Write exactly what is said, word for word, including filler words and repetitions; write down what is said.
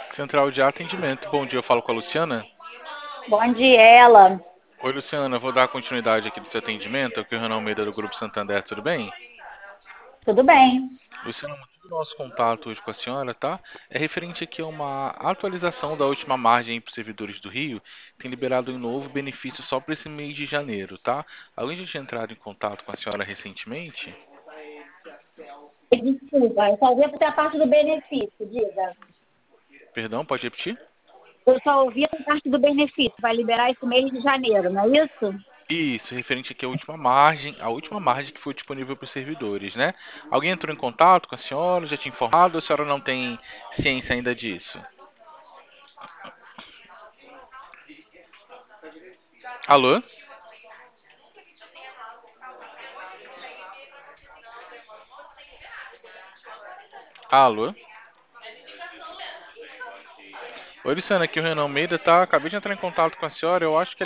Central de atendimento. Bom dia, eu falo com a Luciana. Bom dia, ela. Oi, Luciana, eu vou dar continuidade aqui do seu atendimento. Aqui é o Renan Almeida do Grupo Santander, tudo bem? Tudo bem? Luciana, o motivo do nosso contato hoje com a senhora, tá? É referente aqui a uma atualização da última margem para os servidores do Rio. Tem liberado um novo benefício só para esse mês de janeiro, tá? Além de a gente entrar em contato com a senhora recentemente. Desculpa, eu só ouvi até a parte do benefício, diga. Perdão, pode repetir? Eu só ouvi a parte do benefício, vai liberar esse mês de janeiro, não é isso? Isso, referente aqui à última margem, a última margem que foi disponível para os servidores, né? Alguém entrou em contato com a senhora, já tinha informado, ou a senhora não tem ciência ainda disso? Alô? Alô? Oi, Luciana, aqui é o Renan Almeida, tá? Acabei de entrar em contato com a senhora, eu acho que